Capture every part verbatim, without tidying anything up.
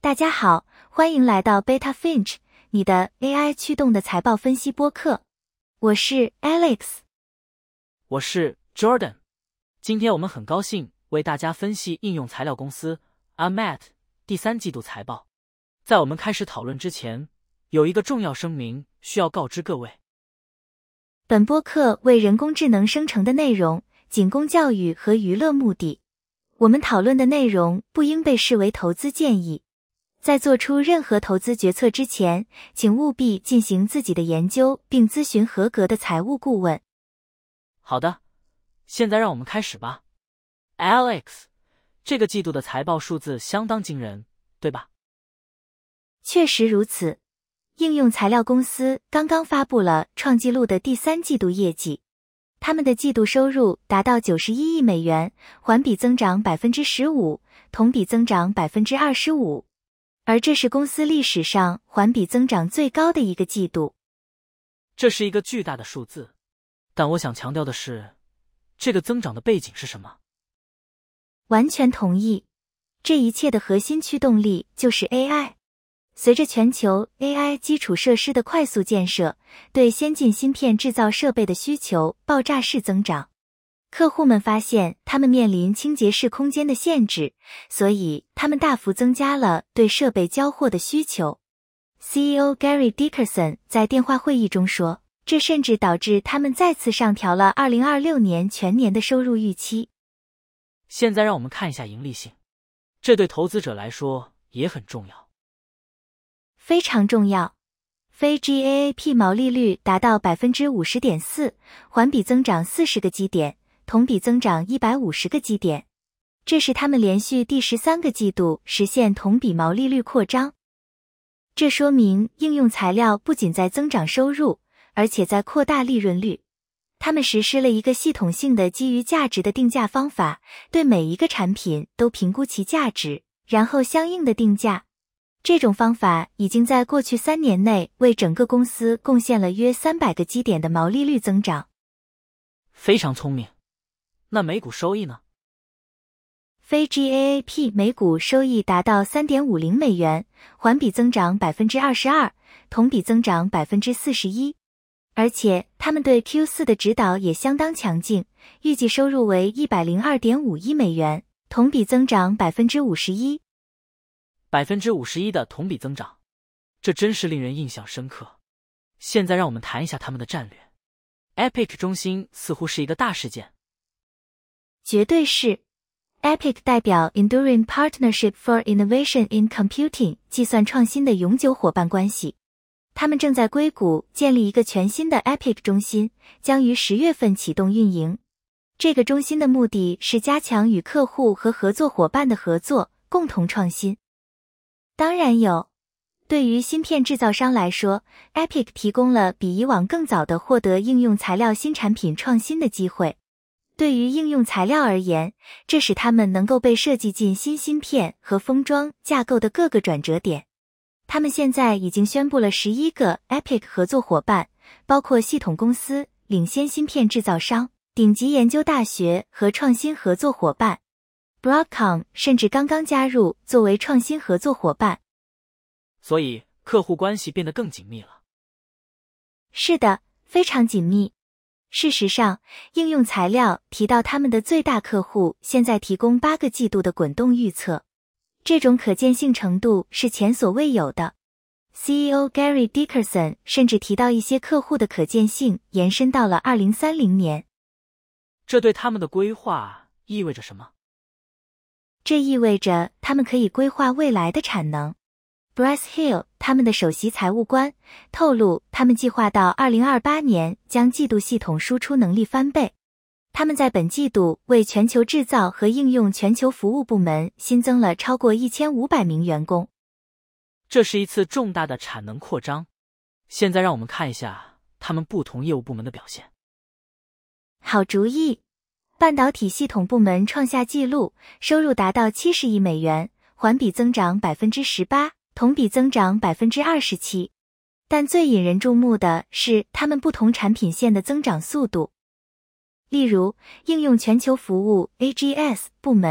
大家好，欢迎来到 Beta Finch， 你的 A I 驱动的财报分析播客。我是 Alex， 我是 Jordan。今天我们很高兴为大家分析应用材料公司 A M A T 第三季度财报。在我们开始讨论之前，有一个重要声明需要告知各位。 本播客为人工智能生成的内容仅供教育和娱乐目的，我们讨论的内容不应被视为投资建议。在做出任何投资决策之前，请务必进行自己的研究并咨询合格的财务顾问。 好的，现在让我们开始吧。Alex， 这个季度的财报数字相当惊人，对吧？ 确实如此。应用材料公司刚刚发布了创纪录的第三季度业绩，他们的季度收入达到九十一亿美元，环比增长 百分之十五， 同比增长 百分之二十五。而这是公司历史上环比增长最高的一个季度。 这是一个巨大的数字，但我想强调的是，这个增长的背景是什么？ 完全同意，这一切的核心驱动力就是 A I。随着全球 A I 基础设施的快速建设，对先进芯片制造设备的需求爆炸式增长。客户们发现他们面临清洁室空间的限制，所以他们大幅增加了对设备交货的需求。C E O Gary Dickerson 在电话会议中说，这甚至导致他们再次上调了二零二六年全年的收入预期。 现在让我们看一下盈利性，这对投资者来说也很重要。 非常重要。非 G A A P 毛利率达到 百分之五十点四， 环比增长四十个基点，同比增长一百五十个基点。这是他们连续第十三个季度实现同比毛利率扩张。这说明应用材料不仅在增长收入，而且在扩大利润率。他们实施了一个系统性的基于价值的定价方法，对每一个产品都评估其价值，然后相应的定价。这种方法已经在过去三年内为整个公司贡献了约三百个基点的毛利率增长。 非常聪明。那每股收益呢？ 非 G A A P 每股收益达到 三点五零美元，环比增长 百分之二十二， 同比增长 百分之四十一。而且他们对 Q 四 的指导也相当强劲，预计收入为 一百零二点五亿美元，同比增长 百分之五十一。 百分之五十一的同比增长，这真是令人印象深刻。现在让我们谈一下他们的战略。Epic 中心似乎是一个大事件。 绝对是。Epic 代表 Enduring Partnership for Innovation in Computing 计算创新的永久伙伴关系。他们正在硅谷建立一个全新的 Epic 中心，将于十月份启动运营。这个中心的目的是加强与客户和合作伙伴的合作，共同创新。当然有。对于芯片制造商来说， Epic 提供了比以往更早的获得应用材料新产品创新的机会。对于应用材料而言，这使他们能够被设计进新芯片和封装架构的各个转折点。他们现在已经宣布了十一个 Epic 合作伙伴，包括系统公司、领先芯片制造商、顶级研究大学和创新合作伙伴。Broadcom 甚至刚刚加入作为创新合作伙伴。 所以客户关系变得更紧密了。 是的，非常紧密。事实上，应用材料提到他们的最大客户现在提供八个季度的滚动预测。这种可见性程度是前所未有的。C E O Gary Dickerson 甚至提到一些客户的可见性延伸到了二零三零年。 这对他们的规划意味着什么？ 这意味着他们可以规划未来的产能。Bryce Hill 他们的首席财务官透露，他们计划到二零二八年将季度系统输出能力翻倍。他们在本季度为全球制造和应用全球服务部门新增了超过一千五百名员工。 这是一次重大的产能扩张。现在让我们看一下他们不同业务部门的表现。 好主意。半导体系统部门创下纪录，收入达到七十亿美元，环比增长 百分之十八， 同比增长 百分之二十七。但最引人注目的是他们不同产品线的增长速度。例如，应用全球服务 A G S 部门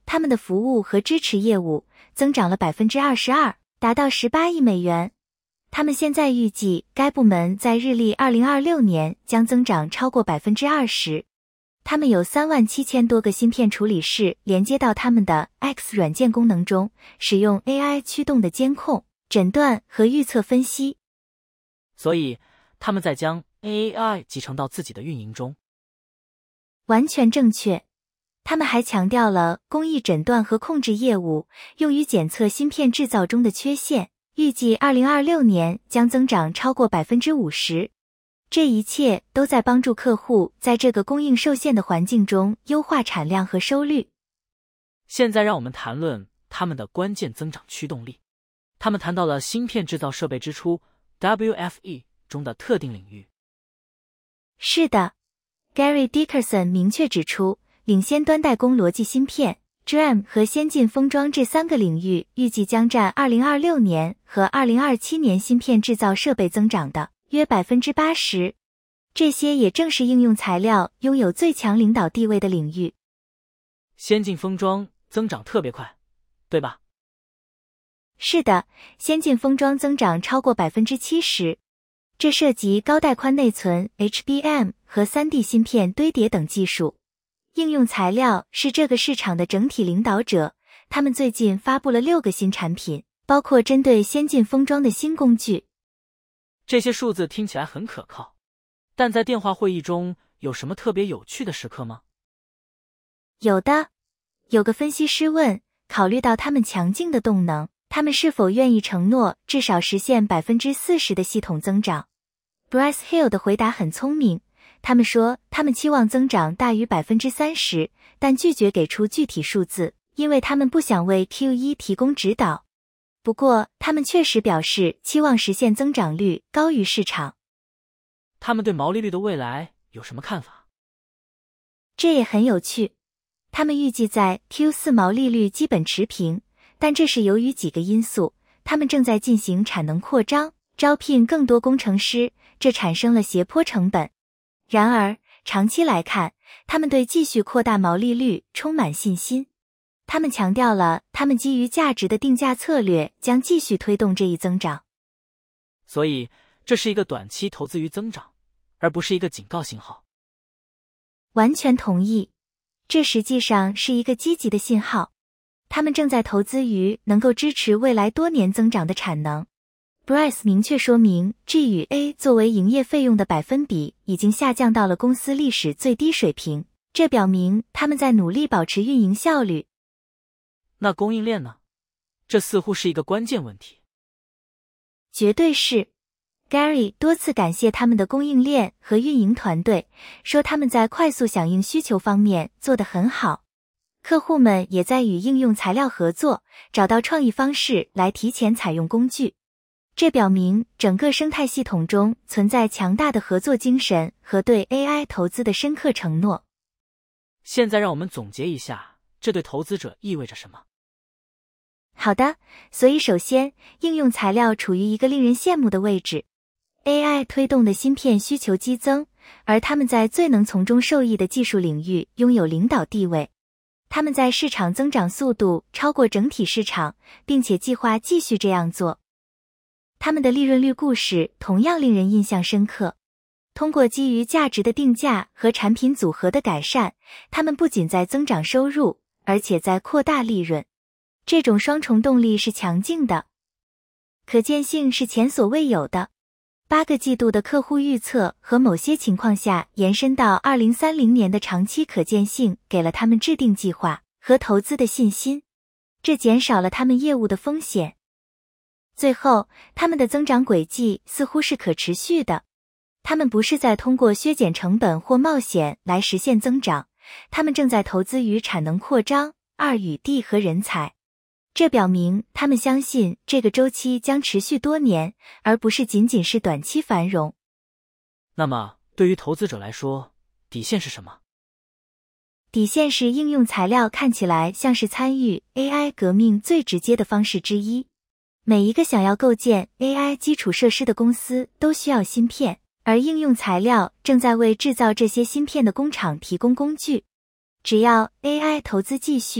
他们的服务和支持业务增长了 百分之二十二， 达到十八亿美元。他们现在预计该部门在日历二零二六年将增长超过 百分之二十。他们有三万七千多个芯片处理室连接到他们的 X 软件功能中，使用 A I 驱动的监控、诊断和预测分析。 所以，他们在将 A I 集成到自己的运营中。 完全正确。他们还强调了工艺诊断和控制业务，用于检测芯片制造中的缺陷，预计二零二六年将增长超过 百分之五十。这一切都在帮助客户在这个供应受限的环境中优化产量和收率。 现在让我们谈论他们的关键增长驱动力。他们谈到了芯片制造设备支出 W F E 中的特定领域。 是的， Gary Dickerson 明确指出，领先端代工逻辑芯片 D R A M 和先进封装这三个领域预计将占二零二六年和二零二七年芯片制造设备增长的约 百分之八十。 这些也正是应用材料拥有最强领导地位的领域。 先进封装增长特别快，对吧？ 是的，先进封装增长超过 百分之七十。 这涉及高带宽内存 H B M 和 三 D 芯片堆叠等技术。应用材料是这个市场的整体领导者，他们最近发布了六个新产品，包括针对先进封装的新工具。 这些数字听起来很可靠，但在电话会议中有什么特别有趣的时刻吗？ 有的。有个分析师问，考虑到他们强劲的动能，他们是否愿意承诺至少实现 百分之四十 的系统增长。 Bryce Hill 的回答很聪明，他们说他们期望增长大于 百分之三十， 但拒绝给出具体数字，因为他们不想为 Q 一 提供指导。不过，他们确实表示期望实现增长率高于市场。 他们对毛利率的未来有什么看法？ 这也很有趣。他们预计在 Q 四 毛利率基本持平，但这是由于几个因素。他们正在进行产能扩张，招聘更多工程师，这产生了斜坡成本。然而，长期来看，他们对继续扩大毛利率充满信心。他们强调了他们基于价值的定价策略将继续推动这一增长。 所以，这是一个短期投资于增长，而不是一个警告信号。 完全同意。这实际上是一个积极的信号。他们正在投资于能够支持未来多年增长的产能。Bryce 明确说明 G 与 A 作为营业费用的百分比已经下降到了公司历史最低水平，这表明他们在努力保持运营效率。 那供应链呢？这似乎是一个关键问题。 绝对是。Gary 多次感谢他们的供应链和运营团队，说他们在快速响应需求方面做得很好。客户们也在与应用材料合作，找到创意方式来提前采用工具。这表明整个生态系统中存在强大的合作精神和对 A I 投资的深刻承诺。 现在让我们总结一下，这对投资者意味着什么？ 好的，所以首先，应用材料处于一个令人羡慕的位置。A I 推动的芯片需求激增，而他们在最能从中受益的技术领域拥有领导地位。他们在市场增长速度超过整体市场，并且计划继续这样做。他们的利润率故事同样令人印象深刻。通过基于价值的定价和产品组合的改善，他们不仅在增长收入，而且在扩大利润。这种双重动力是强劲的，可见性是前所未有的。八个季度的客户预测和某些情况下延伸到二零三零年的长期可见性给了他们制定计划和投资的信心，这减少了他们业务的风险。最后，他们的增长轨迹似乎是可持续的。他们不是在通过削减成本或冒险来实现增长，他们正在投资于产能扩张、二与 D 和人才。这表明他们相信这个周期将持续多年，而不是仅仅是短期繁荣。 那么，对于投资者来说，底线是什么？ 底线是应用材料看起来像是参与 A I 革命最直接的方式之一。每一个想要构建 A I 基础设施的公司都需要芯片，而应用材料正在为制造这些芯片的工厂提供工具。只要 A I 投资继续，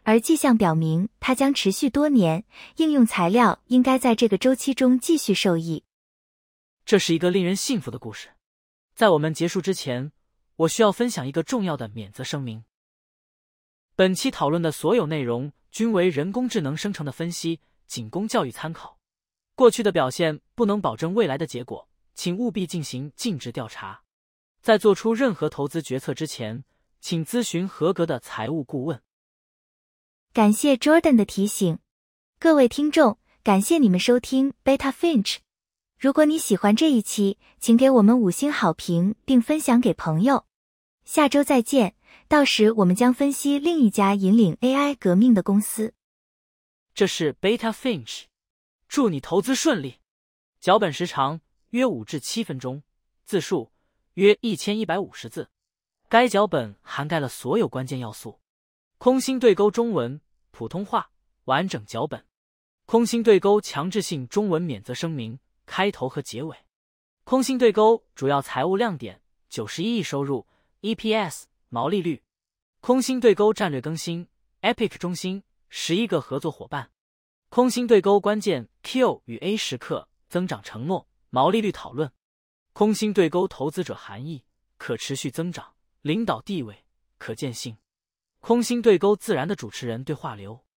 而迹象表明它将持续多年，应用材料应该在这个周期中继续受益。 这是一个令人信服的故事。在我们结束之前，我需要分享一个重要的免责声明。本期讨论的所有内容均为人工智能生成的分析，仅供教育参考。过去的表现不能保证未来的结果，请务必进行尽职调查。在做出任何投资决策之前，请咨询合格的财务顾问。 感谢 Jordan 的提醒。各位听众，感谢你们收听 Beta Finch。如果你喜欢这一期，请给我们五星好评并分享给朋友。下周再见，到时我们将分析另一家引领 A I 革命的公司。 这是 Beta Finch， 祝你投资顺利。脚本时长约五至七分钟，字数约一千一百五十字。该脚本涵盖了所有关键要素。空心对勾中文、普通话完整脚本。空心对勾强制性中文免责声明开头和结尾。空心对勾主要财务亮点：九十一亿收入 E P S 毛利率。空心对勾战略更新 Epic 中心十一个合作伙伴。空心对勾关键 Q 与 A 时刻增长承诺毛利率讨论。空心对勾投资者含义：可持续增长、领导地位、可见性。空心对勾自然的主持人对话流。